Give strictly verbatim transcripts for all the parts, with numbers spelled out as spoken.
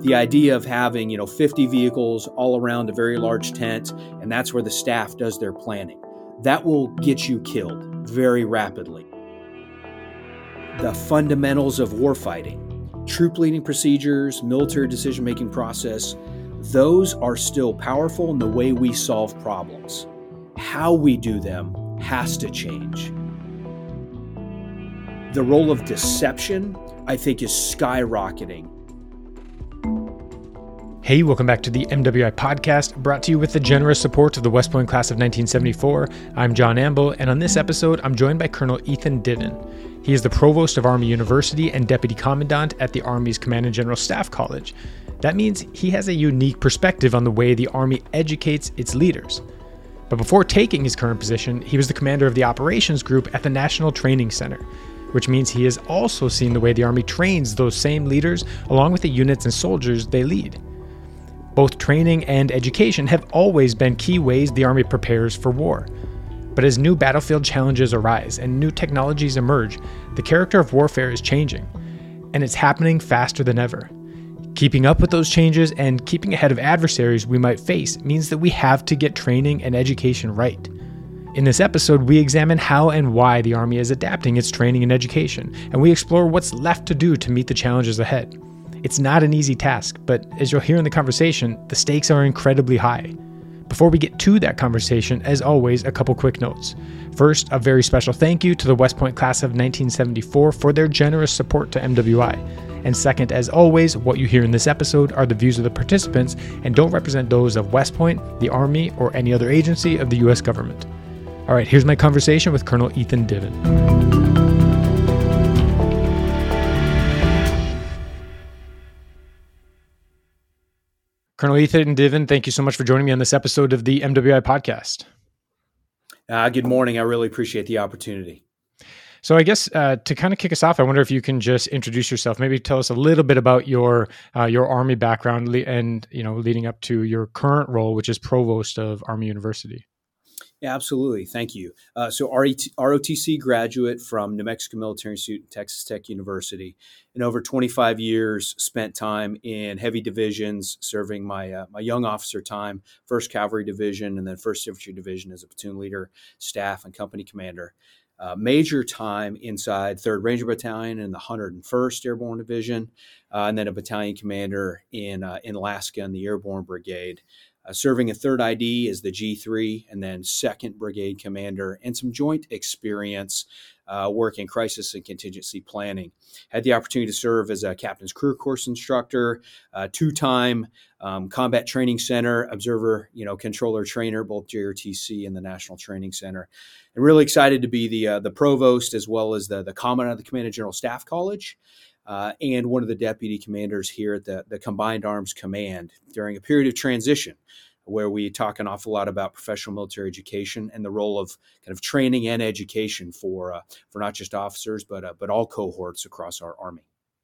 the idea of having, you know, fifty vehicles all around a very large tent, and that's where the staff does their planning, that will get you killed very rapidly. The fundamentals of warfighting, troop leading procedures, military decision-making process, those are still powerful in the way we solve problems. How we do them has to change. The role of deception, I think, is skyrocketing. Hey, welcome back to the M W I Podcast, brought to you with the generous support of the West Point Class of nineteen seventy-four. I'm John Amble, and on this episode, I'm joined by Colonel Ethan Diven. He is the Provost of Army University and Deputy Commandant at the Army's Command and General Staff College. That means he has a unique perspective on the way the Army educates its leaders. But before taking his current position, he was the commander of the operations group at the National Training Center, which means he has also seen the way the Army trains those same leaders along with the units and soldiers they lead. Both training and education have always been key ways the Army prepares for war. But as new battlefield challenges arise and new technologies emerge, the character of warfare is changing, and it's happening faster than ever. Keeping up with those changes and keeping ahead of adversaries we might face means that we have to get training and education right. In this episode, we examine how and why the Army is adapting its training and education, and we explore what's left to do to meet the challenges ahead. It's not an easy task, but as you'll hear in the conversation, the stakes are incredibly high. Before we get to that conversation, as always, a couple quick notes. First, a very special thank you to the West Point Class of nineteen seventy-four for their generous support to M W I. And second, as always, what you hear in this episode are the views of the participants and don't represent those of West Point, the Army, or any other agency of the U S government. All right, here's my conversation with Colonel Ethan Diven. Colonel Ethan Diven, thank you so much for joining me on this episode of the M W I Podcast. Uh, good morning. I really appreciate the opportunity. So I guess uh, to kind of kick us off, I wonder if you can just introduce yourself. Maybe tell us a little bit about your uh, your Army background le- and you know leading up to your current role, which is Provost of Army University. Yeah, absolutely. Thank you. Uh, so R O T C graduate from New Mexico Military Institute and Texas Tech University, and over twenty-five years spent time in heavy divisions, serving my uh, my young officer time, first Cavalry Division, and then first Infantry Division as a platoon leader, staff, and company commander. Uh, major time inside third Ranger Battalion in the one hundred first Airborne Division, uh, and then a battalion commander in uh, in Alaska in the Airborne Brigade. Uh, serving a third I D as the G three, and then second Brigade Commander, and some joint experience uh, working crisis and contingency planning. Had the opportunity to serve as a Captain's Career Course instructor, uh, two-time um, Combat Training Center observer, you know, controller trainer, both J R T C and the National Training Center. And really excited to be the uh, the provost as well as the the commandant of the Command and General Staff College. Uh, and one of the deputy commanders here at the, the Combined Arms Command during a period of transition where we talk an awful lot about professional military education and the role of kind of training and education for uh, for not just officers, but uh, but all cohorts across our Army.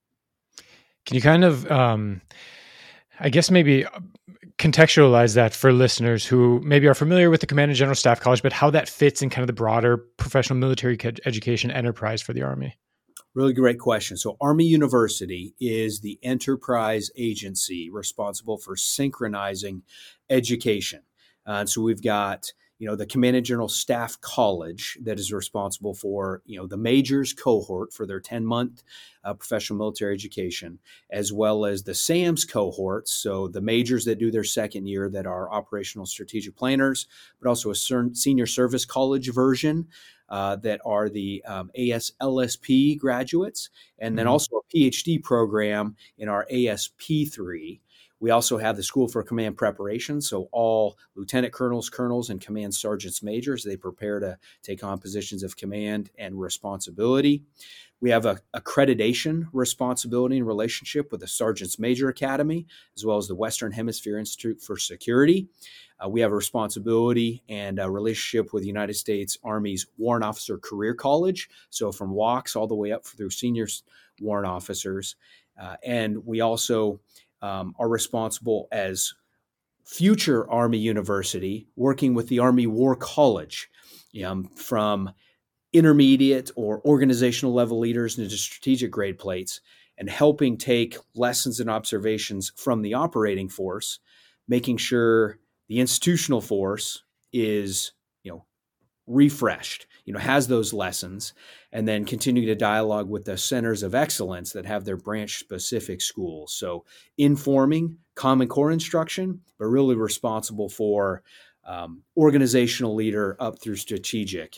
Can you kind of, um, I guess maybe contextualize that for listeners who maybe are familiar with the Command and General Staff College, but how that fits in kind of the broader professional military education enterprise for the Army? Really great question. So Army University is the enterprise agency responsible for synchronizing education. Uh, so we've got, you know, the Command and General Staff College that is responsible for, you know, the majors cohort for their ten-month uh, professional military education, as well as the SAMS cohorts, so the majors that do their second year that are operational strategic planners, but also a senior service college version Uh, that are the um, A S L S P graduates, and then mm-hmm. also a PhD program in our A S P three. We also have the School for Command Preparation, so all lieutenant colonels, colonels, and command sergeants majors, they prepare to take on positions of command and responsibility. We have a accreditation responsibility and relationship with the Sergeants Major Academy, as well as the Western Hemisphere Institute for Security. Uh, we have a responsibility and a relationship with the United States Army's Warrant Officer Career College, so from W O C S all the way up through senior warrant officers. Uh, and we also um, are responsible as future Army University, working with the Army War College, um, from intermediate or organizational level leaders into strategic grade plates. and helping take lessons and observations from the operating force, making sure the institutional force is, you know, refreshed, you know, has those lessons, and then continuing to dialogue with the centers of excellence that have their branch specific schools. So informing Common Core instruction, but really responsible for um, organizational leader up through strategic.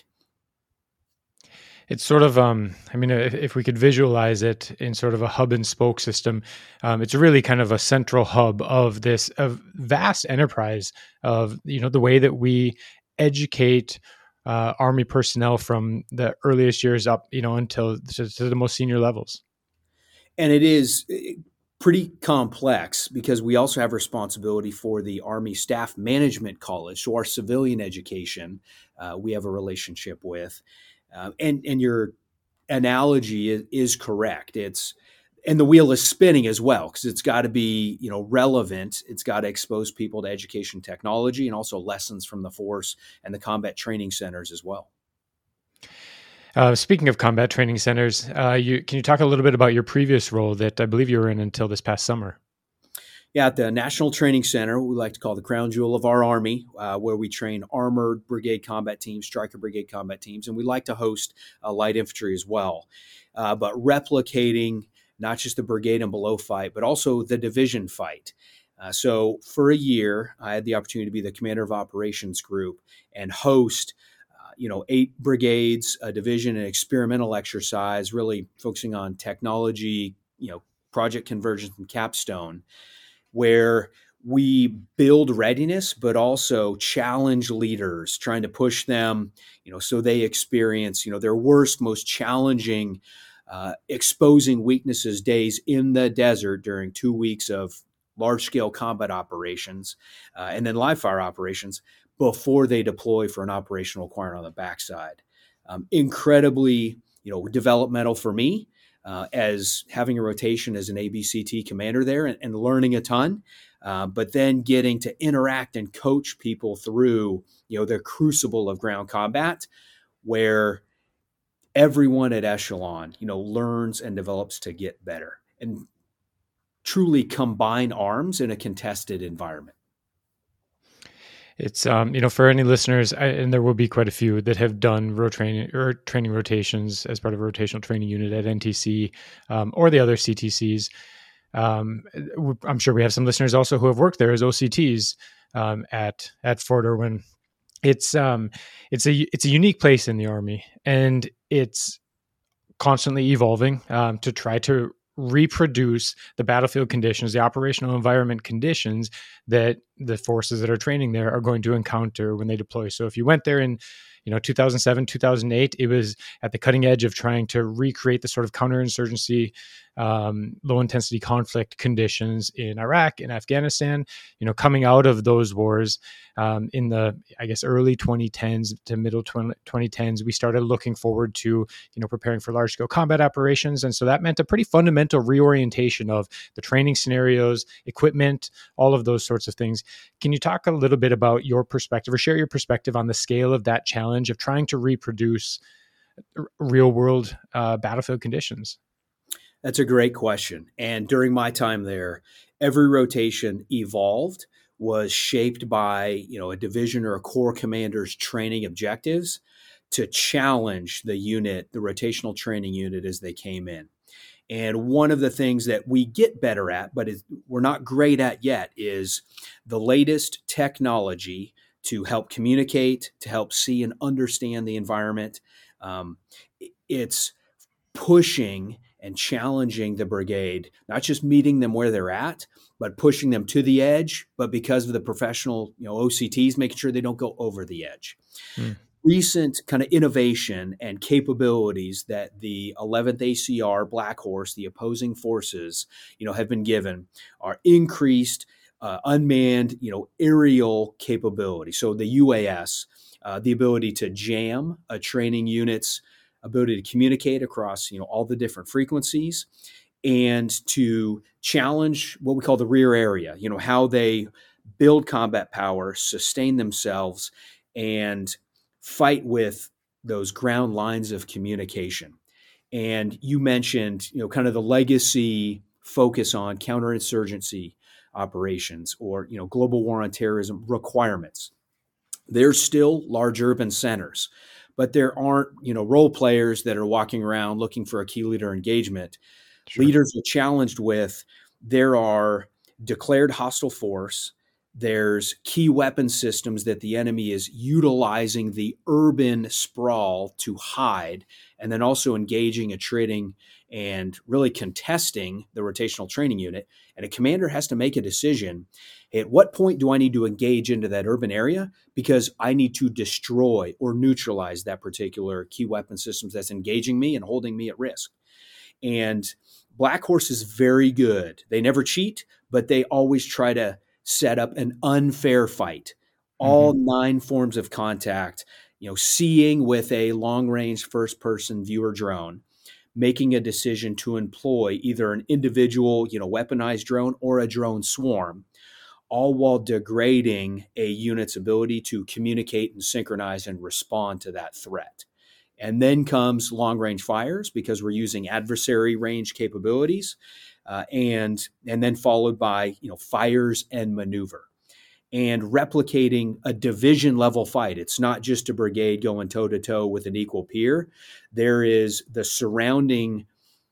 It's sort of, um, I mean, if, if we could visualize it in sort of a hub and spoke system, um, it's really kind of a central hub of this of vast enterprise of, you know, the way that we educate uh, Army personnel from the earliest years up, you know, until to, to the most senior levels. And it is pretty complex because we also have responsibility for the Army Staff Management College. So our civilian education, uh, we have a relationship with. Uh, and, and your analogy is, is correct. It's, and the wheel is spinning as well, because it's got to be, you know, relevant. It's got to expose people to education technology and also lessons from the force and the combat training centers as well. Uh, speaking of combat training centers, uh, you, can you talk a little bit about your previous role that I believe you were in until this past summer? Yeah, at the National Training Center, we like to call the crown jewel of our Army, uh, where we train armored brigade combat teams, Stryker brigade combat teams, and we like to host uh, light infantry as well. Uh, but replicating not just the brigade and below fight, but also the division fight. Uh, so for a year, I had the opportunity to be the commander of operations group and host uh, you know, eight brigades, a division, and experimental exercise, really focusing on technology, you know, project convergence and capstone, where we build readiness, but also challenge leaders, trying to push them, you know, so they experience, you know, their worst, most challenging, uh, exposing weaknesses days in the desert during two weeks of large-scale combat operations, uh, and then live fire operations before they deploy for an operational requirement on the backside. Um, incredibly, you know, developmental for me. Uh, as having a rotation as an A B C T commander there and, and learning a ton, uh, but then getting to interact and coach people through, you know, their crucible of ground combat, where everyone at Echelon, you know, learns and develops to get better and truly combine arms in a contested environment. It's, um, you know, for any listeners, I, and there will be quite a few that have done road training or training rotations as part of a rotational training unit at N T C um, or the other C T Cs. Um, I'm sure we have some listeners also who have worked there as O C Ts um, at at Fort Irwin. It's um, it's a it's a unique place in the Army, and it's constantly evolving um, to try to reproduce the battlefield conditions, the operational environment conditions that the forces that are training there are going to encounter when they deploy. So if you went there in, you know, two thousand seven, two thousand eight, it was at the cutting edge of trying to recreate the sort of counterinsurgency, um, low intensity conflict conditions in Iraq and Afghanistan. You know, coming out of those wars um, in the, I guess, early twenty tens to middle twenty tens, we started looking forward to, you know, preparing for large scale combat operations. And so that meant a pretty fundamental reorientation of the training scenarios, equipment, all of those sorts of things. Can you talk a little bit about your perspective or share your perspective on the scale of that challenge of trying to reproduce real world uh, battlefield conditions? That's a great question. And during my time there, every rotation evolved, was shaped by, you know, a division or a corps commander's training objectives to challenge the unit, the rotational training unit as they came in. And one of the things that we get better at, but is, we're not great at yet, is the latest technology to help communicate, to help see and understand the environment. Um, it's pushing and challenging the brigade, not just meeting them where they're at, but pushing them to the edge, but because of the professional, you know, O C Ts, making sure they don't go over the edge. Hmm. Recent kind of innovation and capabilities that the eleventh A C R Black Horse, the opposing forces, you know, have been given are increased uh, unmanned, you know, aerial capability. So the U A S, uh, the ability to jam a training unit's ability to communicate across, you know, all the different frequencies, and to challenge what we call the rear area, you know, how they build combat power, sustain themselves, and fight with those ground lines of communication. And you mentioned, you know, kind of the legacy focus on counterinsurgency operations or, you know, global war on terrorism requirements. There's still large urban centers, but there aren't, you know, role players that are walking around looking for a key leader engagement. Sure. Leaders are challenged with, there are declared hostile force, there's key weapon systems that the enemy is utilizing the urban sprawl to hide, and then also engaging, attriting, and really contesting the rotational training unit. And a commander has to make a decision. At what point do I need to engage into that urban area? Because I need to destroy or neutralize that particular key weapon systems that's engaging me and holding me at risk. And Black Horse is very good. They never cheat, but they always try to set up an unfair fight. All mm-hmm. nine forms of contact, you know, seeing with a long-range first-person viewer drone, making a decision to employ either an individual, you know, weaponized drone or a drone swarm, all while degrading a unit's ability to communicate and synchronize and respond to that threat. And then comes long-range fires, because we're using adversary range capabilities, uh, and and then followed by, you know, fires and maneuver, and replicating a division level fight. It's not just a brigade going toe to toe with an equal peer. There is the surrounding,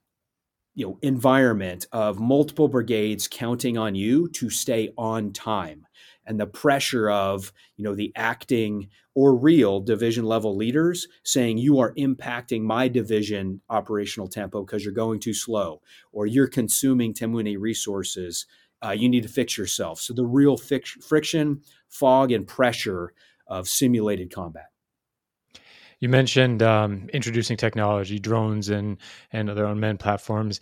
you know, environment of multiple brigades counting on you to stay on time, and the pressure of, you know, the acting or real division level leaders saying, you are impacting my division operational tempo because you're going too slow, or you're consuming too many resources. Uh, you need to fix yourself. So the real fic- friction, fog, and pressure of simulated combat. You mentioned um, introducing technology, drones, and and other unmanned platforms.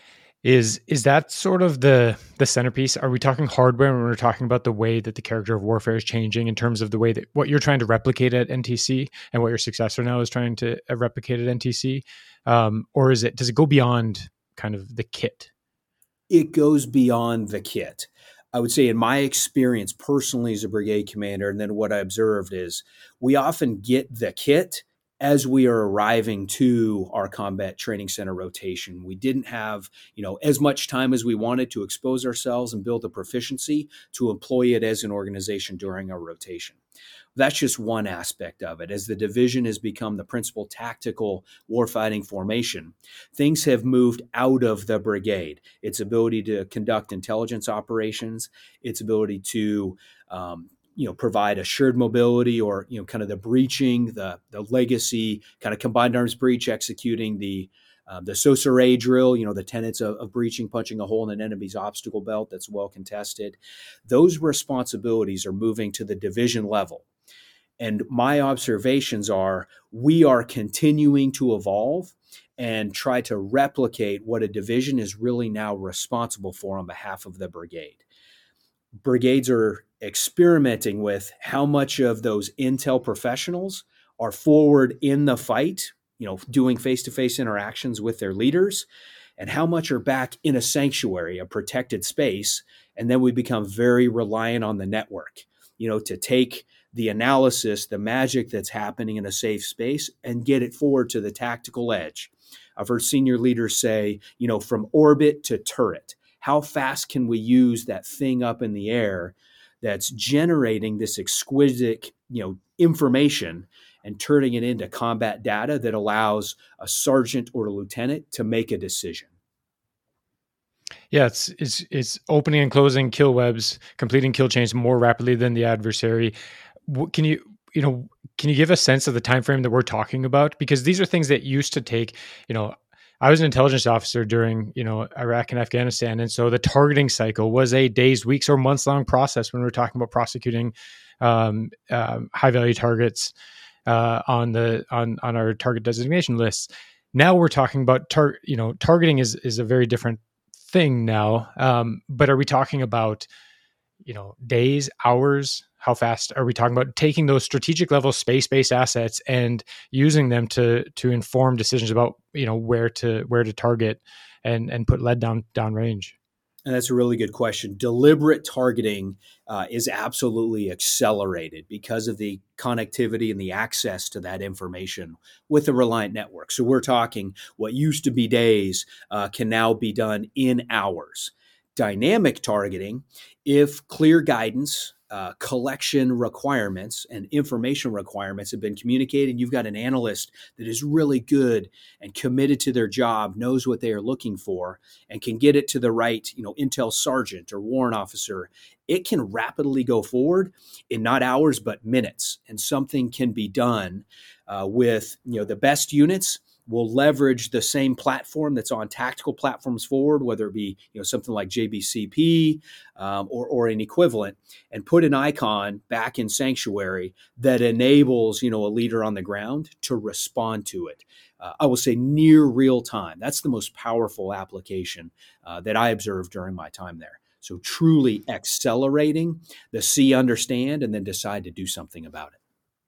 Is is that sort of the the centerpiece? Are we talking hardware when we're talking about the way that the character of warfare is changing in terms of the way that what you're trying to replicate at N T C and what your successor now is trying to replicate at N T C? Um, or is it does it go beyond kind of the kit? It goes beyond the kit. I would say in my experience personally as a brigade commander, and then what I observed is we often get the kit as we are arriving to our combat training center rotation. We didn't have, you know, as much time as we wanted to expose ourselves and build a proficiency to employ it as an organization during our rotation. That's just one aspect of it. As the division has become the principal tactical warfighting formation, things have moved out of the brigade. Its ability to conduct intelligence operations, its ability to um, you know, provide assured mobility, or, you know, kind of the breaching, the the legacy kind of combined arms breach, executing the uh, the S O S A R A drill, you know, the tenets of, of breaching, punching a hole in an enemy's obstacle belt that's well contested. Those responsibilities are moving to the division level. And my observations are we are continuing to evolve and try to replicate what a division is really now responsible for on behalf of the brigade. Brigades are experimenting with how much of those intel professionals are forward in the fight, you know, doing face-to-face interactions with their leaders, and how much are back in a sanctuary, a protected space. And then we become very reliant on the network, you know, to take the analysis, the magic that's happening in a safe space, and get it forward to the tactical edge. I've heard senior leaders say, you know, from orbit to turret, how fast can we use that thing up in the air that's generating this exquisite, you know, information and turning it into combat data that allows a sergeant or a lieutenant to make a decision? Yeah, it's it's it's opening and closing kill webs, completing kill chains more rapidly than the adversary. Can you you know can you give a sense of the time frame that we're talking about? Because these are things that used to take, you know, I was an intelligence officer during, you know, Iraq and Afghanistan. And so the targeting cycle was a days, weeks, or months long process when we were talking about prosecuting um, um, high value targets uh, on the on on our target designation lists. Now we're talking about tar- you know targeting is is a very different thing now. Um, but are we talking about, you know, days, hours? How fast are we talking about taking those strategic level space-based assets and using them to to inform decisions about, you know, where to where to target and and put lead down down range? And that's a really good question. Deliberate targeting uh, is absolutely accelerated because of the connectivity and the access to that information with the Reliant network. So we're talking what used to be days uh, can now be done in hours. Dynamic targeting, if clear guidance, uh, collection requirements, and information requirements have been communicated, you've got an analyst that is really good and committed to their job, knows what they are looking for, and can get it to the right, you know, intel sergeant or warrant officer, it can rapidly go forward in not hours but minutes, and something can be done uh, with, you know, the best units. Will leverage the same platform that's on tactical platforms forward, whether it be, you know, something like J B C P um, or, or an equivalent, and put an icon back in Sanctuary that enables, you know, a leader on the ground to respond to it. Uh, I will say near real time. That's the most powerful application uh, that I observed during my time there. So truly accelerating the see, understand, and then decide to do something about it.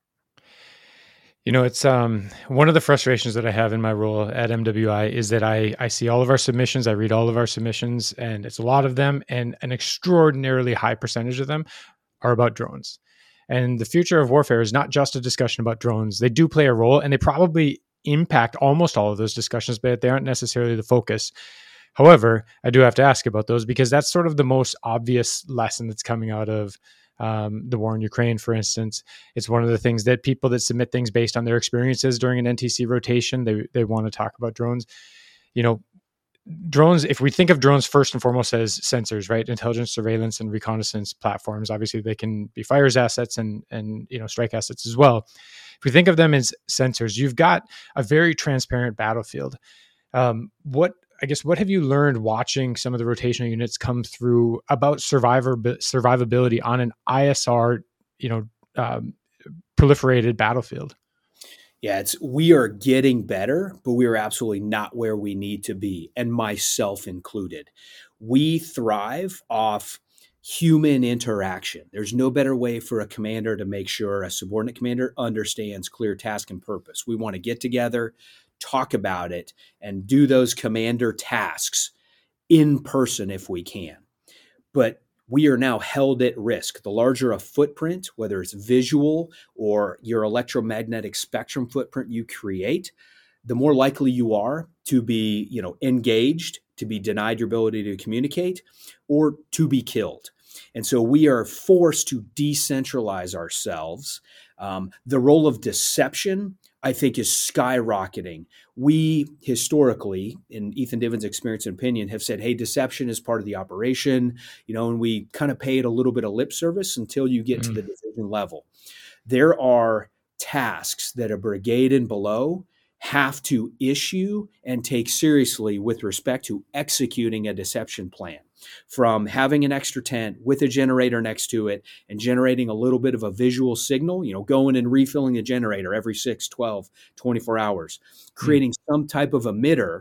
You know, it's um, one of the frustrations that I have in my role at M W I is that I, I see all of our submissions, I read all of our submissions, and it's a lot of them, and an extraordinarily high percentage of them are about drones. And the future of warfare is not just a discussion about drones. They do play a role, and they probably impact almost all of those discussions, but they aren't necessarily the focus. However, I do have to ask about those because that's sort of the most obvious lesson that's coming out of Um, the war in Ukraine, for instance. It's one of the things that people that submit things based on their experiences during an N T C rotation, they they want to talk about drones. You know, drones, if we think of drones first and foremost as sensors, right? Intelligence, surveillance, and reconnaissance platforms. Obviously, they can be fires assets and, and you know, strike assets as well. If we think of them as sensors, you've got a very transparent battlefield. Um, what I guess, what have you learned watching some of the rotational units come through about survivor survivability on an I S R, you know, um, proliferated battlefield? Yeah, it's we are getting better, but we are absolutely not where we need to be, and myself included. We thrive off human interaction. There's no better way for a commander to make sure a subordinate commander understands clear task and purpose. We want to get together, talk about it, and do those commander tasks in person if we can. But we are now held at risk. The larger a footprint, whether it's visual or your electromagnetic spectrum footprint you create, the more likely you are to be, you know, engaged, to be denied your ability to communicate, or to be killed. And so we are forced to decentralize ourselves. Um, the role of deception, I think, is skyrocketing. We historically, in Ethan Divins' experience and opinion, have said, hey, deception is part of the operation, you know, and we kind of pay it a little bit of lip service until you get mm. to the division level. There are tasks that a brigade and below have to issue and take seriously with respect to executing a deception plan. From having an extra tent with a generator next to it and generating a little bit of a visual signal, you know, going and refilling the generator every six, twelve, twenty-four hours, creating mm. some type of emitter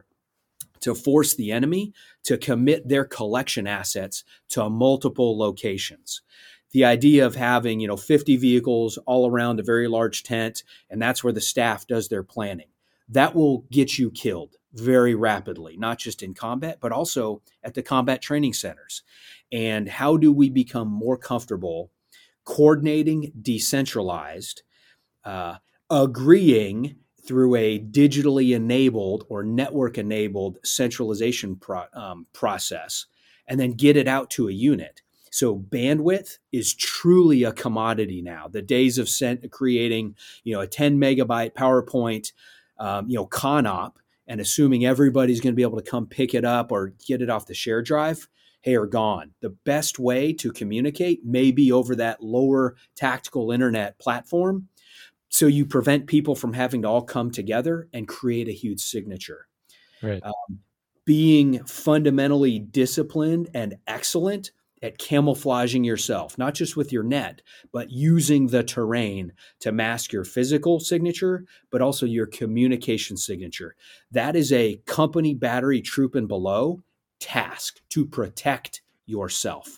to force the enemy to commit their collection assets to multiple locations. The idea of having, you know, fifty vehicles all around a very large tent, and that's where the staff does their planning. That will get you killed very rapidly, not just in combat, but also at the combat training centers. And how do we become more comfortable coordinating decentralized, uh, agreeing through a digitally enabled or network enabled centralization pro- um, process, and then get it out to a unit? So bandwidth is truly a commodity now. The days of sent, creating, you know, a ten megabyte PowerPoint, um, you know, ConOp, and assuming everybody's going to be able to come pick it up or get it off the share drive, hey, are gone. The best way to communicate may be over that lower tactical internet platform, so you prevent people from having to all come together and create a huge signature. Right. Um, being fundamentally disciplined and excellent at camouflaging yourself, not just with your net, but using the terrain to mask your physical signature, but also your communication signature. That is a company, battery, troop, and below task to protect yourself.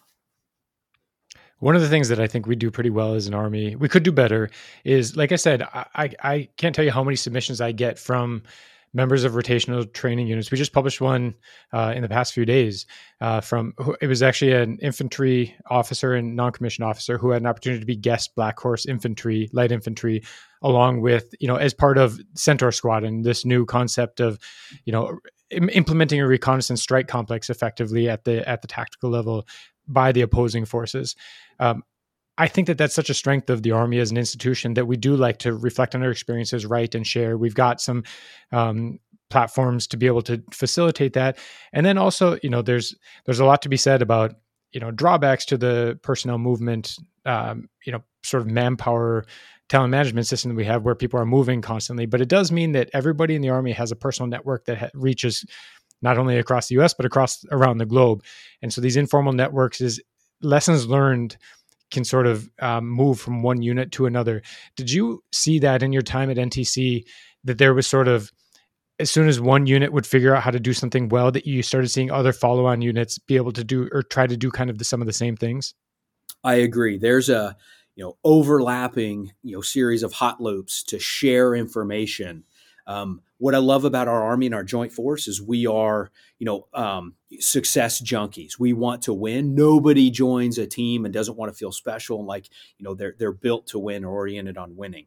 One of the things that I think we do pretty well as an Army, we could do better, is, like I said, I, I, I can't tell you how many submissions I get from members of rotational training units. We just published one uh, in the past few days uh, from, it was actually an infantry officer and non-commissioned officer who had an opportunity to be guest Black Horse infantry, light infantry, along with, you know, as part of Centaur Squadron, this new concept of, you know, im- implementing a reconnaissance strike complex effectively at the at the tactical level by the opposing forces. Um, I think that that's such a strength of the Army as an institution that we do like to reflect on our experiences, write and share. We've got some um, platforms to be able to facilitate that. And then also, you know, there's there's a lot to be said about, you know, drawbacks to the personnel movement, um, you know, sort of manpower talent management system that we have where people are moving constantly. But it does mean that everybody in the Army has a personal network that ha- reaches not only across the U S, but across around the globe. And so these informal networks is lessons learned can sort of um, move from one unit to another. Did you see that in your time at N T C, that there was sort of, as soon as one unit would figure out how to do something well, that you started seeing other follow-on units be able to do or try to do kind of the, some of the same things? I agree. There's a, you know, overlapping, you know, series of hot loops to share information. Um, what I love about our Army and our Joint Force is we are, you know, um, success junkies. We want to win. Nobody joins a team and doesn't want to feel special and like, you know, they're they're built to win or oriented on winning.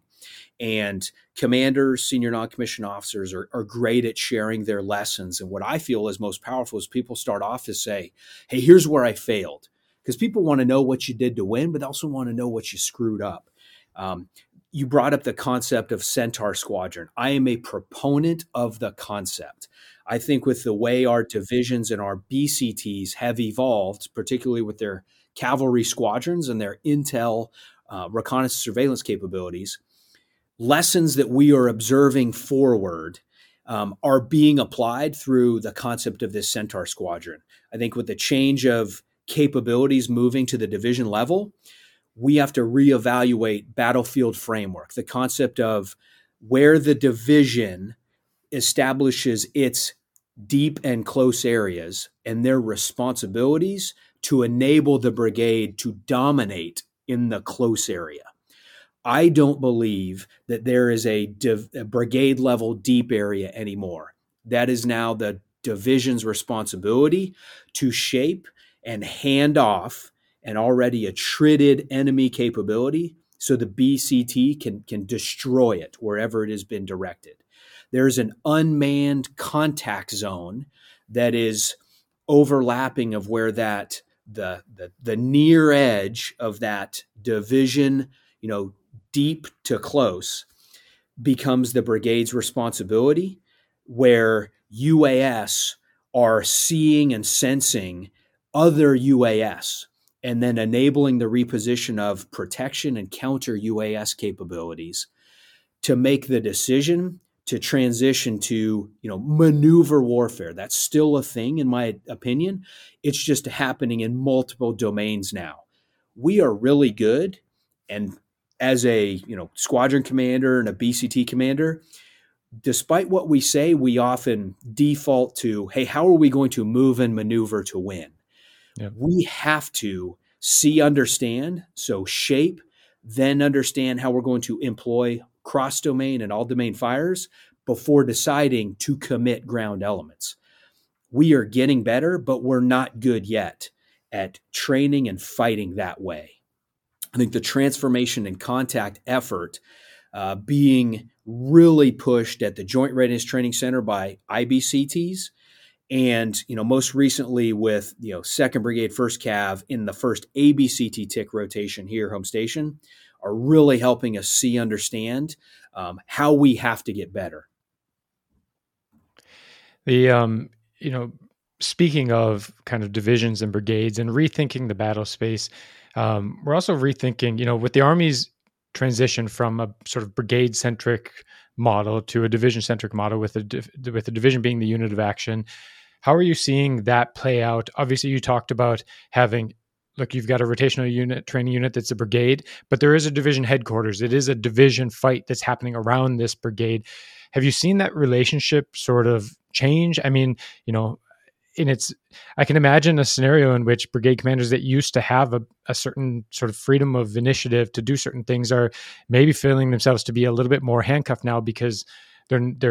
And commanders, senior non-commissioned officers are, are great at sharing their lessons. And what I feel is most powerful is people start off to say, hey, here's where I failed. Because people want to know what you did to win, but they also want to know what you screwed up. Um, you brought up the concept of Centaur Squadron. I am a proponent of the concept. I think with the way our divisions and our B C Ts have evolved, particularly with their cavalry squadrons and their intel uh, reconnaissance surveillance capabilities, lessons that we are observing forward um, are being applied through the concept of this Centaur Squadron. I think with the change of capabilities moving to the division level, we have to reevaluate battlefield framework, the concept of where the division establishes its deep and close areas and their responsibilities to enable the brigade to dominate in the close area. I don't believe that there is a, div- a brigade level deep area anymore. That is now the division's responsibility to shape and hand off an already attrited enemy capability so the B C T can, can destroy it wherever it has been directed. There's an unmanned contact zone that is overlapping of where that the, the, the near edge of that division, you know, deep to close becomes the brigade's responsibility, where U A S are seeing and sensing other U A S and then enabling the reposition of protection and counter U A S capabilities to make the decision to transition to, you know, maneuver warfare. That's still a thing, in my opinion. It's just happening in multiple domains now. We are really good, and as a, you know, squadron commander and a B C T commander, despite what we say, we often default to, hey, how are we going to move and maneuver to win? Yep. We have to see, understand, so shape, then understand how we're going to employ cross-domain and all-domain fires before deciding to commit ground elements. We are getting better, but we're not good yet at training and fighting that way. I think the transformation and contact effort uh, being really pushed at the Joint Readiness Training Center by I B C Ts, and, you know, most recently with, you know, second Brigade, first Cav in the first A B C T T I C rotation here, home station, are really helping us see, understand um, how we have to get better. The, um, you know, speaking of kind of divisions and brigades and rethinking the battle space, um, we're also rethinking, you know, with the Army's transition from a sort of brigade-centric model to a division-centric model, with a div- with the division being the unit of action. How are you seeing that play out? Obviously, you talked about having, look, you've got a rotational unit, training unit that's a brigade, but there is a division headquarters. It is a division fight that's happening around this brigade. Have you seen that relationship sort of change? I mean, you know, in its, I can imagine a scenario in which brigade commanders that used to have a, a certain sort of freedom of initiative to do certain things are maybe feeling themselves to be a little bit more handcuffed now because they're they're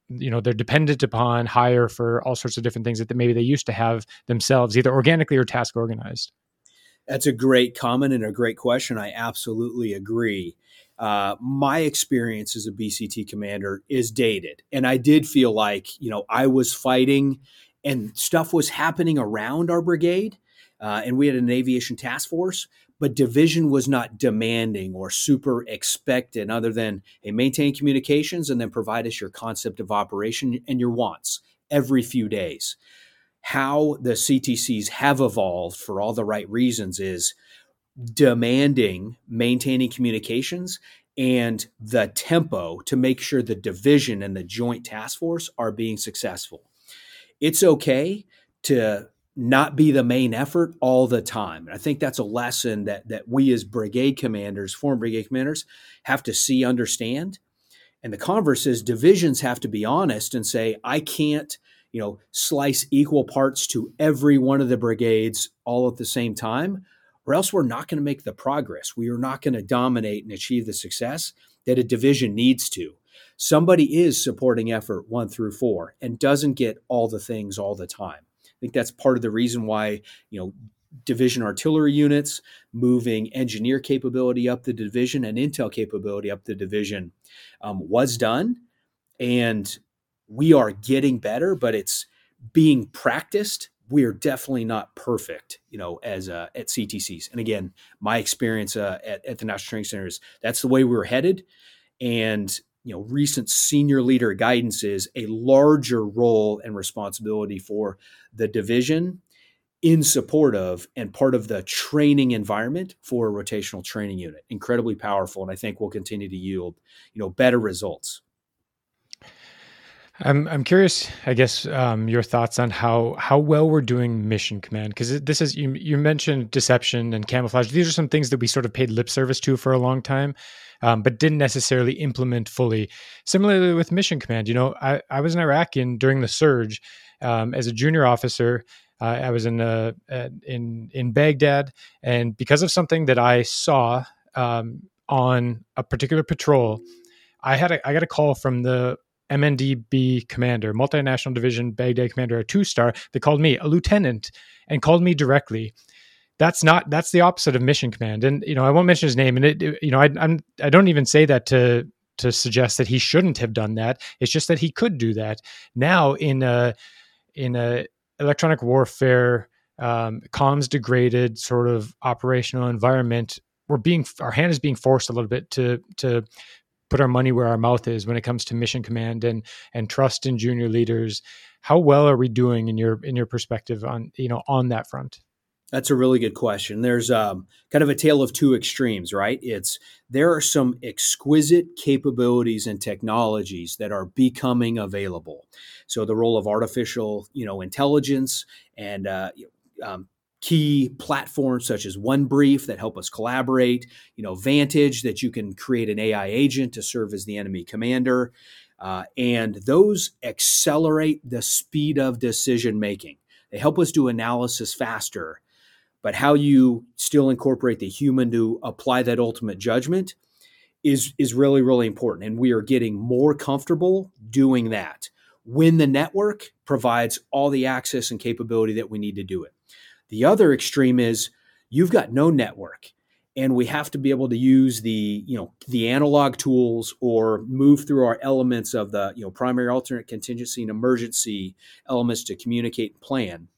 you know, they're dependent upon hire for all sorts of different things that maybe they used to have themselves, either organically or task organized? That's a great comment and a great question. I absolutely agree. Uh, my experience as a B C T commander is dated. And I did feel like, you know, I was fighting and stuff was happening around our brigade. Uh, and we had an aviation task force, but division was not demanding or super expectant other than, hey, maintain communications and then provide us your concept of operation and your wants every few days. How the C T Cs have evolved for all the right reasons is demanding maintaining communications and the tempo to make sure the division and the joint task force are being successful. It's okay to not be the main effort all the time. And I think that's a lesson that that we as brigade commanders, former brigade commanders, have to see, understand. And the converse is divisions have to be honest and say, I can't, you know, slice equal parts to every one of the brigades all at the same time, or else we're not going to make the progress. We are not going to dominate and achieve the success that a division needs to. Somebody is supporting effort one through four and doesn't get all the things all the time. I think that's part of the reason why, you know, division artillery units, moving engineer capability up the division and intel capability up the division um, was done. And we are getting better, but it's being practiced. We are definitely not perfect, you know, as uh, at C T Cs. And again, my experience uh, at, at the National Training Center is that's the way we were headed. And, you know, recent senior leader guidance is a larger role and responsibility for the division in support of and part of the training environment for a rotational training unit. Incredibly powerful. And I think will continue to yield, you know, better results. I'm I'm curious, I guess, um, your thoughts on how how well we're doing mission command, because this is you you mentioned deception and camouflage. These are some things that we sort of paid lip service to for a long time, um, but didn't necessarily implement fully. Similarly with mission command, you know, I, I was in Iraq in during the surge um, as a junior officer. Uh, I was in uh, in in Baghdad, and because of something that I saw um, on a particular patrol, I had a, I got a call from the M N D B commander, multinational division Baghdad commander, a two-star. They called me a lieutenant and called me directly. That's not, that's the opposite of mission command. And, you know, I won't mention his name. And it, it you know, I, I'm, I don't even say that to, to suggest that he shouldn't have done that. It's just that he could do that. Now in a, in a electronic warfare, um, comms degraded sort of operational environment, we're being, our hand is being forced a little bit to, to, put our money where our mouth is when it comes to mission command and and trust in junior leaders. How well are we doing in your in your perspective on you know on that front? That's a really good question. There's um, kind of a tale of two extremes, right? It's there are some exquisite capabilities and technologies that are becoming available. So the role of artificial, you know, intelligence and uh, um, key platforms such as OneBrief that help us collaborate, you know, Vantage that you can create an A I agent to serve as the enemy commander. Uh, and those accelerate the speed of decision making. They help us do analysis faster. But how you still incorporate the human to apply that ultimate judgment is, is really, really important. And we are getting more comfortable doing that when the network provides all the access and capability that we need to do it. The other extreme is you've got no network and we have to be able to use the, you know, the analog tools or move through our elements of the, you know, primary, alternate, contingency, and emergency elements to communicate and plan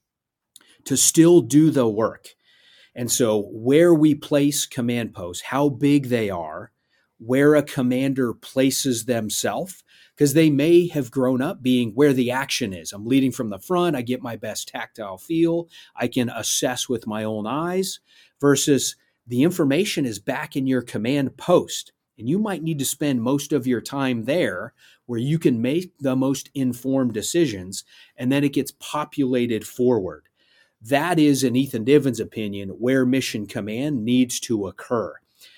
to still do the work. And so where we place command posts, how big they are, where a commander places themselves, because they may have grown up being where the action is. I'm leading from the front. I get my best tactile feel. I can assess with my own eyes versus the information is back in your command post. And you might need to spend most of your time there where you can make the most informed decisions, and then it gets populated forward. That is, in Ethan Divins' opinion, where mission command needs to occur.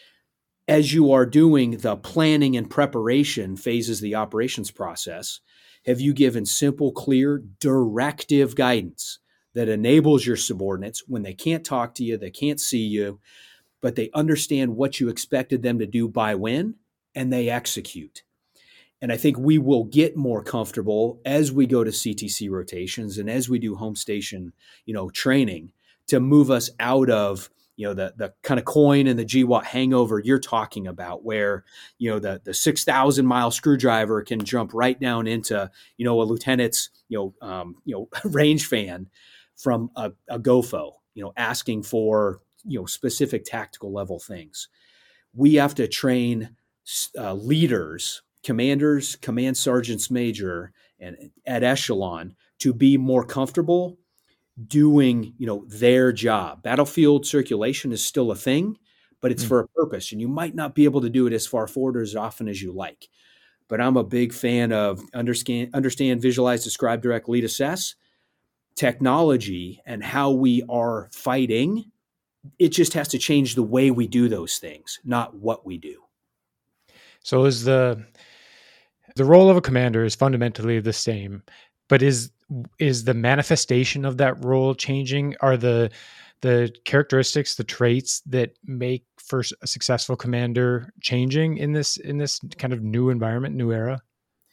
As you are doing the planning and preparation phases of the operations process, have you given simple, clear, directive guidance that enables your subordinates when they can't talk to you, they can't see you, but they understand what you expected them to do by when, and they execute? And I think we will get more comfortable as we go to C T C rotations and as we do home station, you know, training to move us out of, you know, the the kind of coin and the G W A T hangover you're talking about, where, you know, the the six thousand mile screwdriver can jump right down into, you know, a lieutenant's, you know, um, you know, range fan from a, a GOFO, you know, asking for, you know, specific tactical level things. We have to train uh, leaders, commanders, command sergeants major, and at echelon to be more comfortable doing, you know, their job. Battlefield circulation is still a thing, but it's mm. for a purpose, and you might not be able to do it as far forward or as often as you like. But I'm a big fan of understand, understand, visualize, describe, direct, lead, assess technology and how we are fighting. It just has to change the way we do those things, not what we do. So is the the role of a commander is fundamentally the same, but is is the manifestation of that role changing? Are the the characteristics, the traits that make for a successful commander changing in this in this kind of new environment, new era?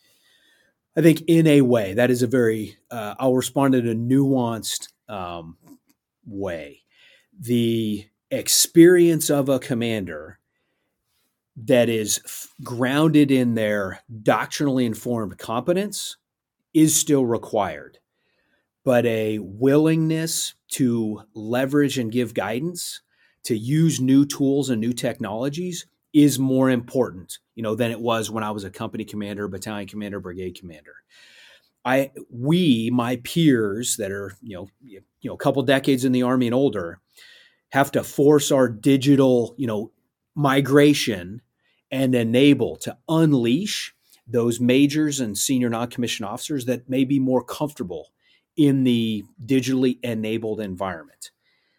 I think in a way that is a very, uh, I'll respond in a nuanced um, way. The experience of a commander that is f- grounded in their doctrinally informed competence is still required, but a willingness to leverage and give guidance, to use new tools and new technologies is more important, you know, than it was when I was a company commander, battalion commander, brigade commander. I, we, my peers that are, you know, you know, a couple decades in the Army and older, have to force our digital, you know, migration and enable to unleash those majors and senior non-commissioned officers that may be more comfortable in the digitally enabled environment.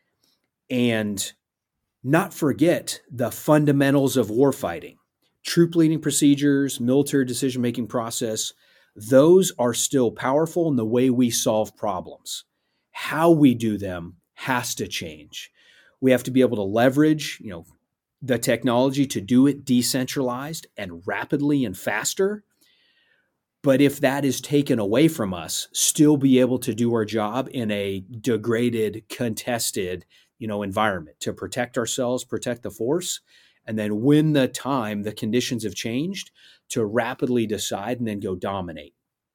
And not forget the fundamentals of warfighting, troop leading procedures, military decision-making process. Those are still powerful in the way we solve problems. How we do them has to change. We have to be able to leverage, you know, the technology to do it decentralized and rapidly and faster. But if that is taken away from us, still be able to do our job in a degraded, contested, you know, environment to protect ourselves, protect the force, and then when the time, the conditions have changed, to rapidly decide and then go dominate.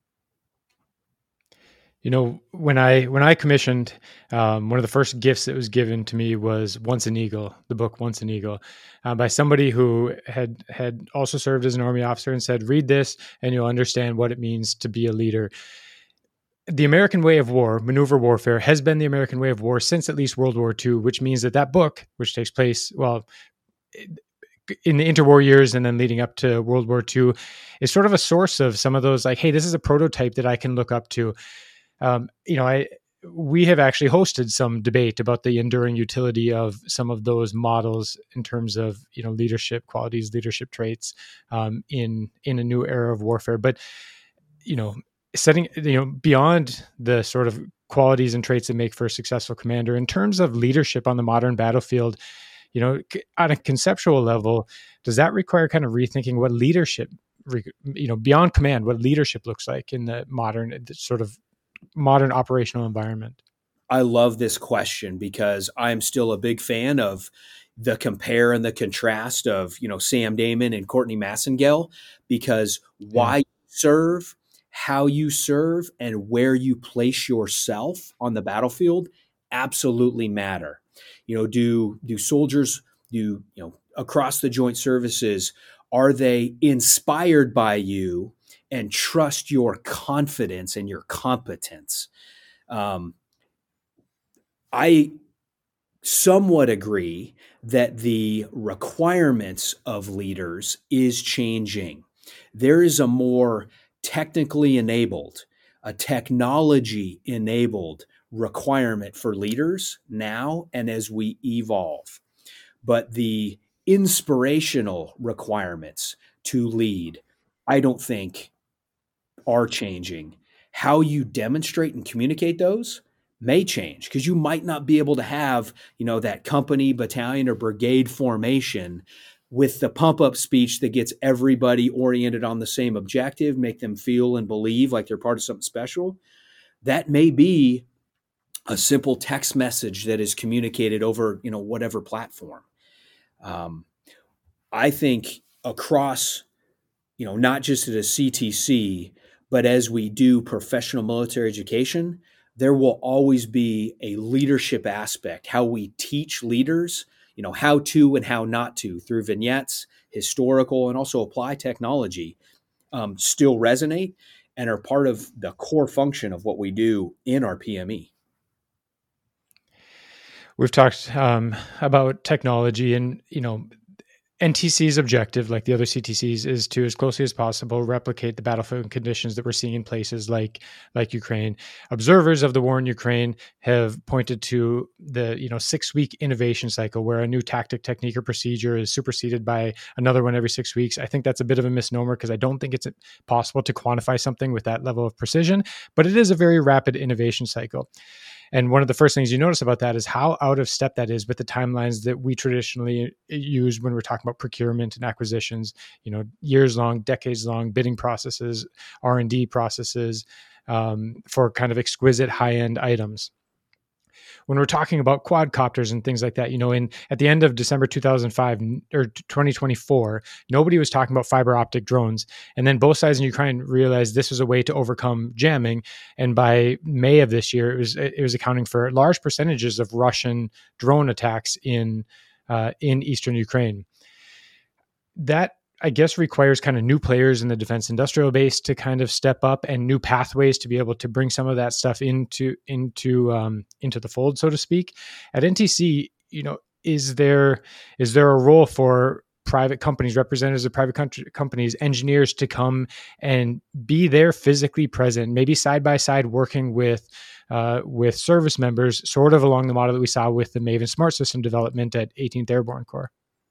You know, when I when I commissioned, um, one of the first gifts that was given to me was Once an Eagle, the book Once an Eagle, uh, by somebody who had had also served as an Army officer and said, read this and you'll understand what it means to be a leader. The American way of war, maneuver warfare, has been the American way of war since at least World War Two, which means that that book, which takes place, well, in the interwar years and then leading up to World War Two, is sort of a source of some of those, like, hey, this is a prototype that I can look up to. Um, you know, I we have actually hosted some debate about the enduring utility of some of those models in terms of, you know, leadership qualities, leadership traits um, in in a new era of warfare. But, you know, setting, you know, beyond the sort of qualities and traits that make for a successful commander, in terms of leadership on the modern battlefield, you know, on a conceptual level, does that require kind of rethinking what leadership, you know, beyond command, what leadership looks like in the modern sort of modern operational environment? I love this question because I'm still a big fan of the compare and the contrast of, you know, Sam Damon and Courtney Massengale, because why yeah. you serve, how you serve, and where you place yourself on the battlefield absolutely matter. You know, do do soldiers, do, you know, across the joint services, are they inspired by you and trust your confidence and your competence? Um, I somewhat agree that the requirements of leaders is changing. There is a more technically enabled, a technology enabled requirement for leaders now and as we evolve. But the inspirational requirements to lead, I don't think are changing. How you demonstrate and communicate those may change, because you might not be able to have, you know, that company, battalion, or brigade formation with the pump up speech that gets everybody oriented on the same objective, make them feel and believe like they're part of something special. That may be a simple text message that is communicated over, you know, whatever platform. Um, I think across, you know, not just at a C T C, but as we do professional military education, there will always be a leadership aspect, how we teach leaders, you know, how to and how not to through vignettes, historical, and also apply technology, um, still resonate and are part of the core function of what we do in our P M E. We've talked um, about technology, and, you know, N T C's objective, like the other C T Cs, is to, as closely as possible, replicate the battlefield conditions that we're seeing in places like like Ukraine. Observers of the war in Ukraine have pointed to the, you know, six-week innovation cycle where a new tactic, technique, or procedure is superseded by another one every six weeks. I think that's a bit of a misnomer because I don't think it's possible to quantify something with that level of precision, but it is a very rapid innovation cycle. And one of the first things you notice about that is how out of step that is with the timelines that we traditionally use when we're talking about procurement and acquisitions, you know, years long, decades long bidding processes, R and D processes um, for kind of exquisite high end items. When we're talking about quadcopters and things like that, you know, in at the end of December two thousand five or twenty twenty-four, nobody was talking about fiber optic drones. And then both sides in Ukraine realized this was a way to overcome jamming. And by May of this year, it was it was accounting for large percentages of Russian drone attacks in uh, in eastern Ukraine. That, I guess, requires kind of new players in the defense industrial base to kind of step up, and new pathways to be able to bring some of that stuff into into um, into the fold, so to speak. At N T C, you know, is there is there a role for private companies, representatives of private country, companies, engineers to come and be there physically present, maybe side by side, working with uh, with service members, sort of along the model that we saw with the Maven Smart System development at eighteenth Airborne Corps?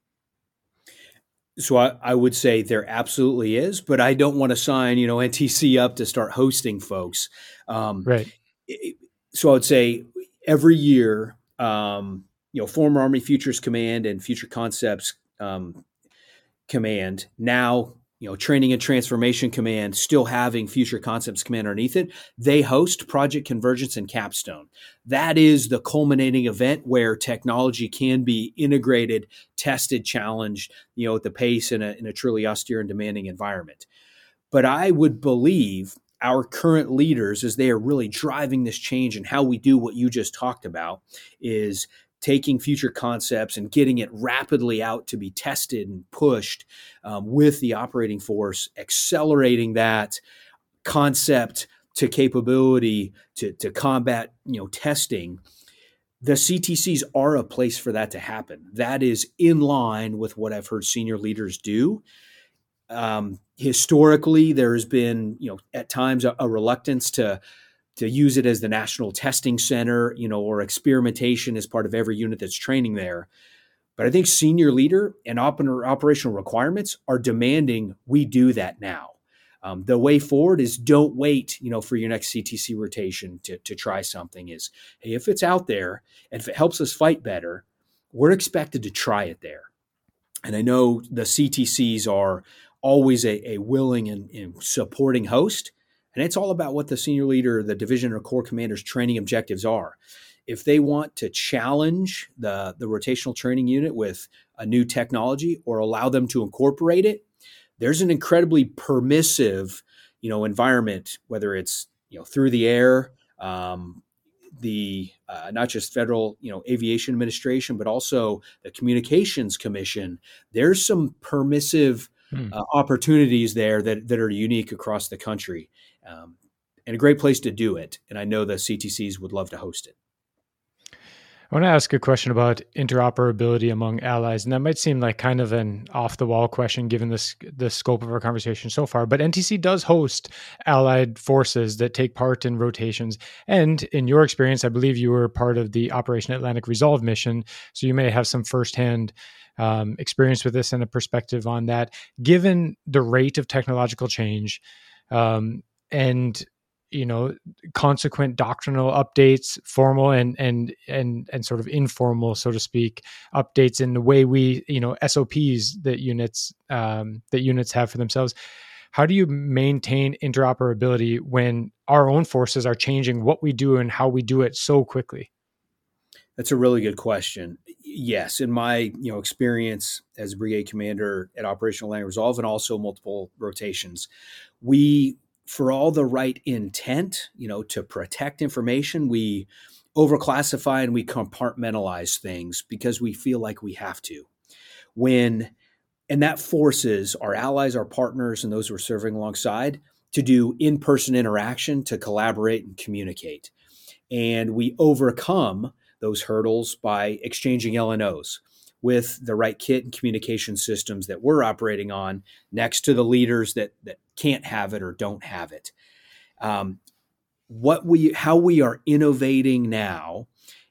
So I, I would say there absolutely is, but I don't want to sign, you know, N T C up to start hosting folks. Um, right. It, so I would say every year, um, you know, former Army Futures Command and Future Concepts um, Command, now, you know, Training and Transformation Command, still having Future Concepts Command underneath it, they host Project Convergence and Capstone. That is the culminating event where technology can be integrated, tested, challenged, you know, at the pace in a, in a truly austere and demanding environment. But I would believe our current leaders, as they are really driving this change and how we do what you just talked about, is taking future concepts and getting it rapidly out to be tested and pushed um, with the operating force, accelerating that concept to capability to, to combat, you know, testing. The C T Cs are a place for that to happen. That is in line with what I've heard senior leaders do. Um, historically, there's been, you know, at times a, a reluctance to to use it as the national testing center, you know, or experimentation as part of every unit that's training there. But I think senior leader and op- operational requirements are demanding we do that now. Um, the way forward is don't wait, you know, for your next C T C rotation to, to try something. Is, hey, if it's out there and if it helps us fight better, we're expected to try it there. And I know the C T Cs are always a, a willing and, and supporting host. And it's all about what the senior leader, the division or corps commander's training objectives are. If they want to challenge the, the rotational training unit with a new technology or allow them to incorporate it, there's an incredibly permissive, you know, environment, whether it's, you know, through the air, um, the uh, not just Federal, you know, Aviation Administration, but also the Communications Commission. There's some permissive hmm. uh, opportunities there that that are unique across the country. Um, and a great place to do it. And I know the C T Cs would love to host it. I want to ask a question about interoperability among allies, and that might seem like kind of an off-the-wall question given this, the scope of our conversation so far, but N T C does host allied forces that take part in rotations. And in your experience, I believe you were part of the Operation Atlantic Resolve mission, so you may have some firsthand um, experience with this and a perspective on that. Given the rate of technological change, um, and you know, consequent doctrinal updates, formal and and and and sort of informal, so to speak, updates in the way we, you know, S O Ps that units um, that units have for themselves. How do you maintain interoperability when our own forces are changing what we do and how we do it so quickly? That's a really good question. Yes, in my you know experience as a brigade commander at Operational Land Resolve and also multiple rotations, we, for all the right intent, you know, to protect information, we overclassify and we compartmentalize things because we feel like we have to. When and that forces our allies, our partners, and those we're serving alongside to do in-person interaction, to collaborate and communicate. And we overcome those hurdles by exchanging L N Os with the right kit and communication systems that we're operating on next to the leaders that, that can't have it or don't have it. Um, what we, how we are innovating now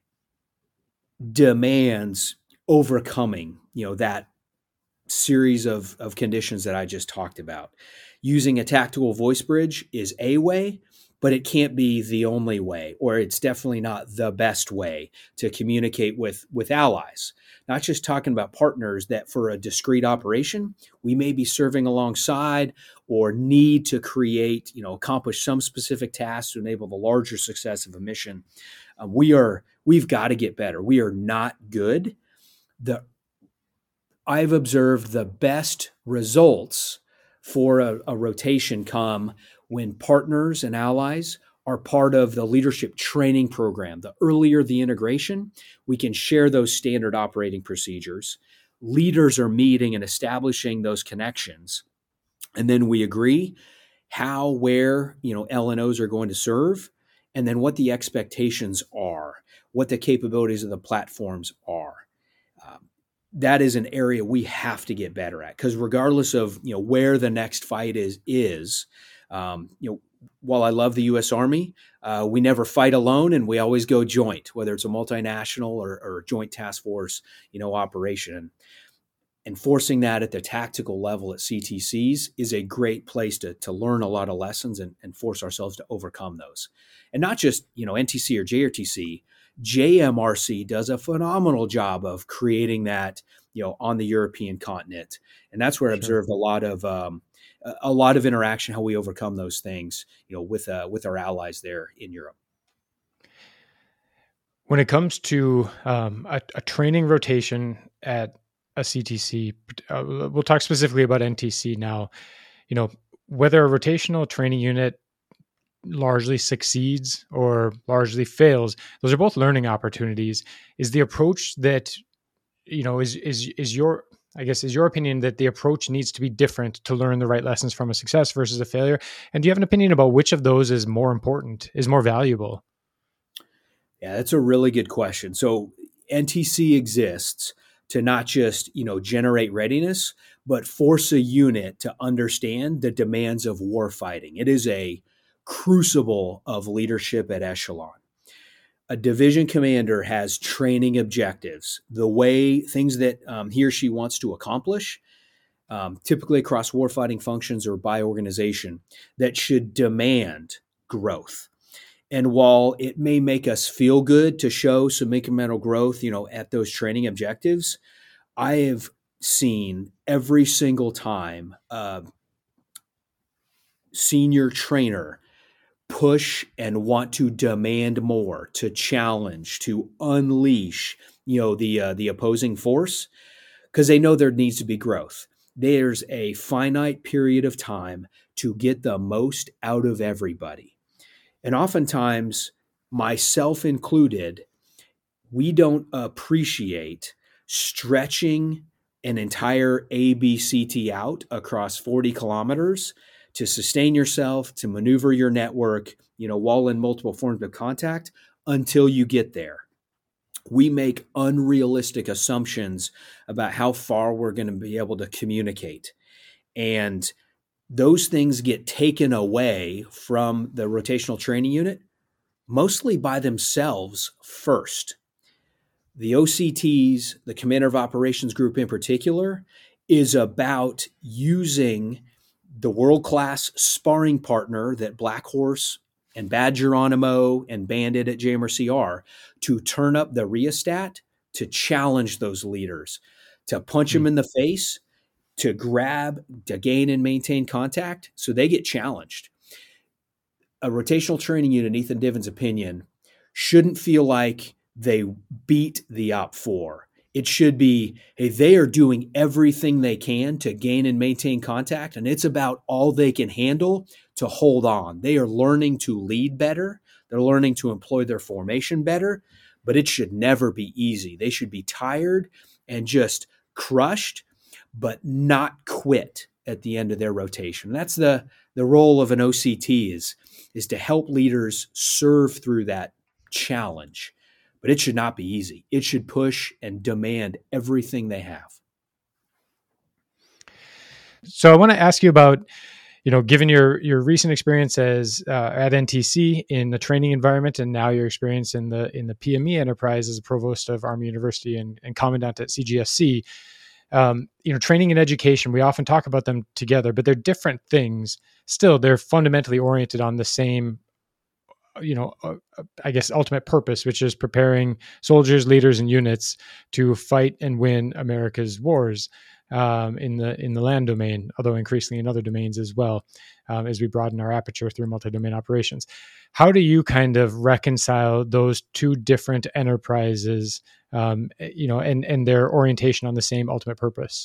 demands overcoming, you know, that series of, of conditions that I just talked about. Using a tactical voice bridge is a way, but it can't be the only way, or it's definitely not the best way to communicate with, with allies. Not just talking about partners that for a discrete operation, we may be serving alongside or need to create, you know, accomplish some specific tasks to enable the larger success of a mission. Uh, we are, we've got to get better. We are not good. The I've observed the best results for a, a rotation come when partners and allies are part of the leadership training program. The earlier the integration, we can share those standard operating procedures. Leaders are meeting and establishing those connections. And then we agree how, where, you know, L N Os are going to serve, and then what the expectations are, what the capabilities of the platforms are. Um, that is an area we have to get better at, because regardless of, you know, where the next fight is, is, um, you know, while I love the U S Army, uh, we never fight alone, and we always go joint, whether it's a multinational or, or joint task force, you know, operation. Enforcing that at the tactical level at C T Cs is a great place to, to learn a lot of lessons and, and force ourselves to overcome those. And not just, you know, N T C or J R T C, J M R C does a phenomenal job of creating that, you know, on the European continent. And that's where I observed a lot of, um, a lot of interaction, how we overcome those things, you know, with, uh, with our allies there in Europe. When it comes to um, a, a training rotation at a C T C, uh, we'll talk specifically about N T C now. You know, whether a rotational training unit largely succeeds or largely fails, those are both learning opportunities. Is the approach that, you know, is is is your, I guess, is your opinion that the approach needs to be different to learn the right lessons from a success versus a failure? And do you have an opinion about which of those is more important, is more valuable? Yeah, that's a really good question. So N T C exists to not just, you know, generate readiness, but force a unit to understand the demands of war fighting. It is a crucible of leadership at echelon. A division commander has training objectives, the way things that um, he or she wants to accomplish, um, typically across warfighting functions or by organization, that should demand growth. And while it may make us feel good to show some incremental growth, you know, at those training objectives, I have seen every single time a senior trainer push and want to demand more, to challenge, to unleash, you know, the uh, the opposing force, because they know there needs to be growth. There's a finite period of time to get the most out of everybody. And oftentimes, myself included, we don't appreciate stretching an entire A B C T out across forty kilometers to sustain yourself, to maneuver your network, you know, while in multiple forms of contact until you get there. We make unrealistic assumptions about how far we're going to be able to communicate. And those things get taken away from the rotational training unit, mostly by themselves first. The O C Ts, the Commander of Operations Group in particular, is about using the world-class sparring partner that Black Horse and Bad Geronimo and Bandit at J M R C are to turn up the rheostat, to challenge those leaders, to punch them in the face, to grab, to gain and maintain contact, so they get challenged. A rotational training unit, in Ethan Diven's opinion, shouldn't feel like they beat the op four. It should be, hey, they are doing everything they can to gain and maintain contact, and it's about all they can handle to hold on. They are learning to lead better. They're learning to employ their formation better, but it should never be easy. They should be tired and just crushed, but not quit at the end of their rotation. That's the, the role of an O C T is, is to help leaders serve through that challenge. But it should not be easy. It should push and demand everything they have. So I want to ask you about, you know, given your your recent experience as uh, at N T C in the training environment, and now your experience in the in the P M E enterprise as a provost of Army University and, and commandant at C G S C. Um, you know, training and education, we often talk about them together, but they're different things. Still, they're fundamentally oriented on the same, you know, uh, I guess, ultimate purpose, which is preparing soldiers, leaders, and units to fight and win America's wars um, in the in the land domain, although increasingly in other domains as well, um, as we broaden our aperture through multi-domain operations. How do you kind of reconcile those two different enterprises, um, you know, and and their orientation on the same ultimate purpose?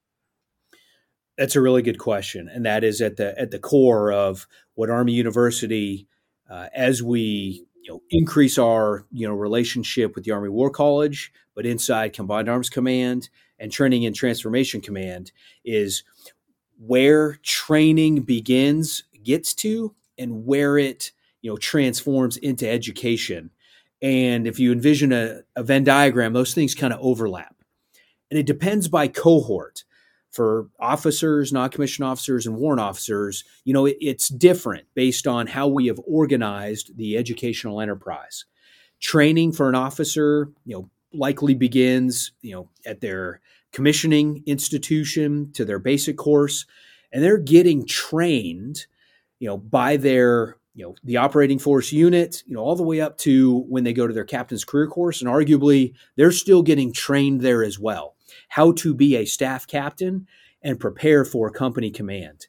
That's a really good question, and that is at the at the core of what Army University. Uh, as we you know, increase our you know relationship with the Army War College, but inside Combined Arms Command and Training and Transformation Command is where training begins, gets to, and where it you know transforms into education. And if you envision a, a Venn diagram, those things kind of overlap. And it depends by cohort. For officers, non-commissioned officers, and warrant officers, you know, it, it's different based on how we have organized the educational enterprise. Training for an officer, you know, likely begins, you know, at their commissioning institution to their basic course, and they're getting trained, you know, by their, you know, the operating force unit, you know, all the way up to when they go to their captain's career course, and arguably they're still getting trained there as well. How to be a staff captain and prepare for company command.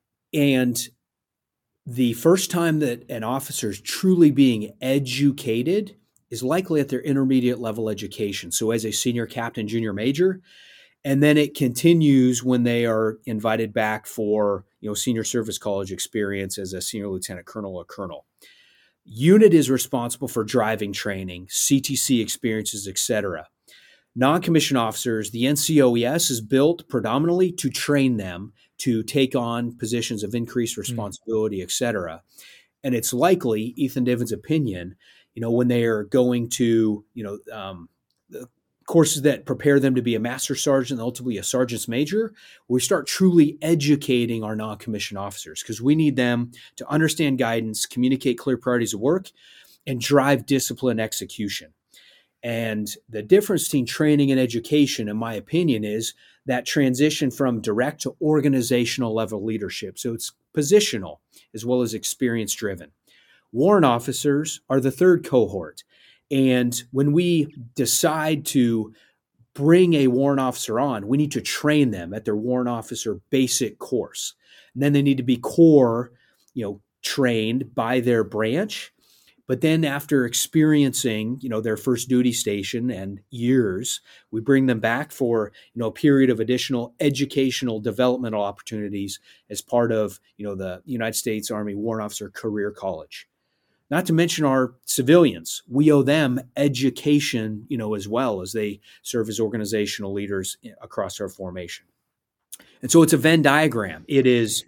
And the first time that an officer is truly being educated is likely at their intermediate level education. So as a senior captain, junior major, and then it continues when they are invited back for, you know, senior service college experience as a senior lieutenant colonel or colonel. Unit is responsible for driving training, C T C experiences, et cetera. Non-commissioned officers, the N C O E S is built predominantly to train them to take on positions of increased responsibility, mm. et cetera. And it's likely, Ethan Diven's opinion, you know, when they are going to, you know, um, the courses that prepare them to be a master sergeant, ultimately a sergeant's major, we start truly educating our non-commissioned officers because we need them to understand guidance, communicate clear priorities of work, and drive discipline execution. And the difference between training and education, in my opinion, is that transition from direct to organizational level leadership. So it's positional as well as experience driven. Warrant officers are the third cohort. And when we decide to bring a warrant officer on, we need to train them at their warrant officer basic course. And then they need to be core, you know, trained by their branch. But then after experiencing, you know, their first duty station and years, we bring them back for, you know, a period of additional educational developmental opportunities as part of, you know, the United States Army Warrant Officer Career College. Not to mention our civilians. We owe them education, you know, as well as they serve as organizational leaders across our formation. And so it's a Venn diagram. It is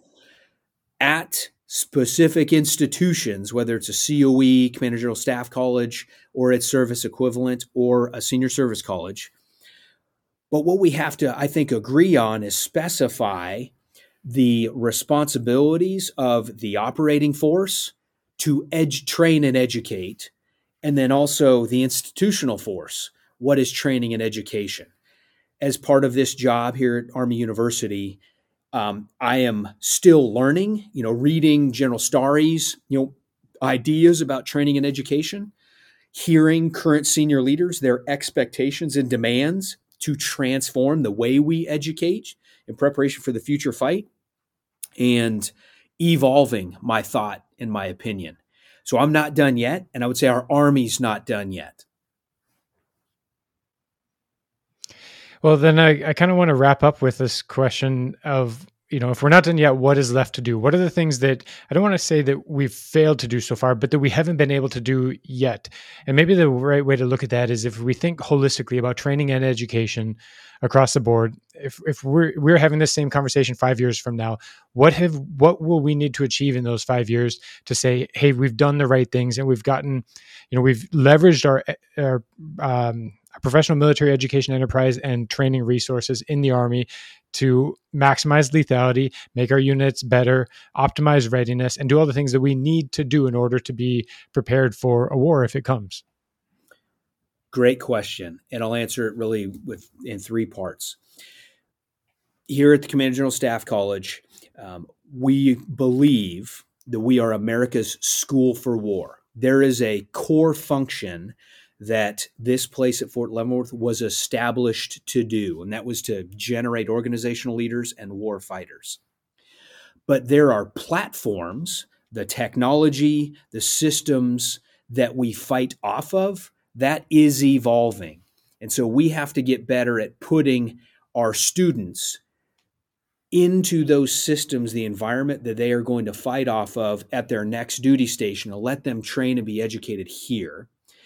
at specific institutions, whether it's a C O E, Commander General Staff College, or its service equivalent, or a senior service college. But what we have to, I think, agree on is specify the responsibilities of the operating force to edge, train and educate, and then also the institutional force. What is training and education? As part of this job here at Army University, Um, I am still learning, you know, reading General Starry's, you know, ideas about training and education, hearing current senior leaders, their expectations and demands to transform the way we educate in preparation for the future fight, and evolving my thought and my opinion. So I'm not done yet, and I would say our Army's not done yet. Well, then I, I kind of want to wrap up with this question of, you know, if we're not done yet, what is left to do? What are the things that, I don't want to say that we've failed to do so far, but that we haven't been able to do yet? And maybe the right way to look at that is if we think holistically about training and education across the board, if if we're we're having this same conversation five years from now, what have what will we need to achieve in those five years to say, hey, we've done the right things and we've gotten, you know, we've leveraged our our um, professional military education enterprise and training resources in the Army to maximize lethality, make our units better, optimize readiness, and do all the things that we need to do in order to be prepared for a war if it comes? Great question. And I'll answer it really with in three parts. Here at the Command General Staff College, um, we believe that we are America's school for war. There is a core function that this place at Fort Leavenworth was established to do, and that was to generate organizational leaders and war fighters. But there are platforms, the technology, the systems that we fight off of, that is evolving. And so we have to get better at putting our students into those systems, the environment that they are going to fight off of at their next duty station, to let them train and be educated here.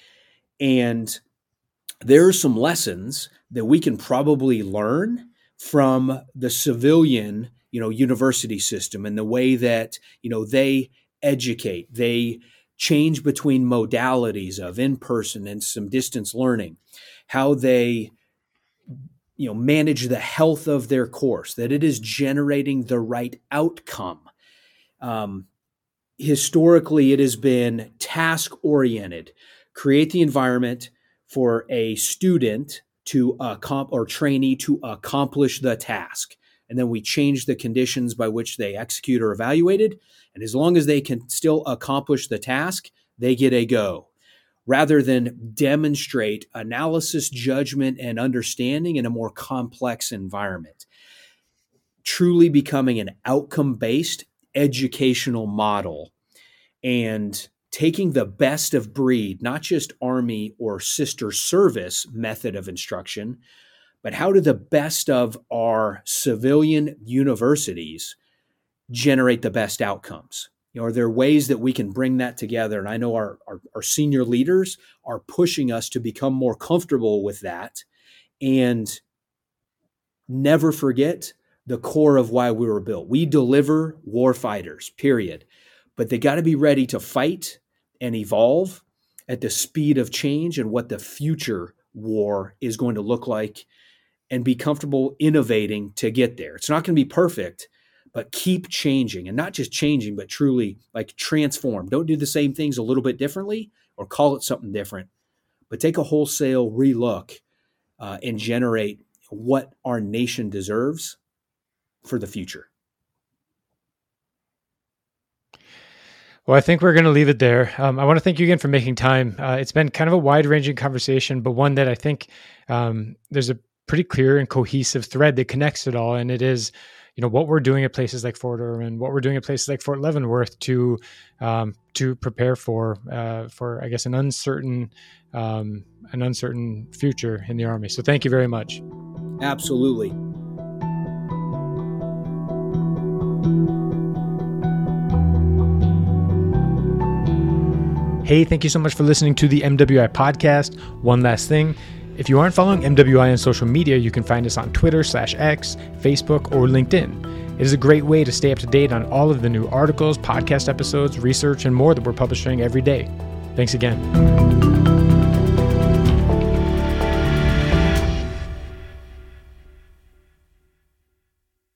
And there are some lessons that we can probably learn from the civilian, you know, university system and the way that, you know, they educate, they change between modalities of in-person and some distance learning, how they, you know, manage the health of their course, that it is generating the right outcome. Um, historically, it has been task-oriented. Create the environment for a student to accom- or trainee to accomplish the task. And then we change the conditions by which they execute or evaluated. And as long as they can still accomplish the task, they get a go. Rather than demonstrate analysis, judgment, and understanding in a more complex environment. Truly becoming an outcome-based educational model and taking the best of breed, not just Army or sister service method of instruction, but how do the best of our civilian universities generate the best outcomes? You know, are there ways that we can bring that together? And I know our, our, our senior leaders are pushing us to become more comfortable with that and never forget the core of why we were built. We deliver war fighters, period. But they got to be ready to fight and evolve at the speed of change and what the future war is going to look like, and be comfortable innovating to get there. It's not going to be perfect, but keep changing, and not just changing, but truly like transform. Don't do the same things a little bit differently or call it something different, but take a wholesale relook uh, and generate what our nation deserves for the future. Well, I think we're going to leave it there. Um, I want to thank you again for making time. Uh, it's been kind of a wide-ranging conversation, but one that I think um, there's a pretty clear and cohesive thread that connects it all. And it is, you know, what we're doing at places like Fort Irwin, what we're doing at places like Fort Leavenworth to um, to prepare for uh, for I guess an uncertain um, an uncertain future in the Army. So thank you very much. Absolutely. Hey, thank you so much for listening to the M W I podcast. One last thing. If you aren't following M W I on social media, you can find us on Twitter slash X, Facebook, or LinkedIn. It is a great way to stay up to date on all of the new articles, podcast episodes, research, and more that we're publishing every day. Thanks again.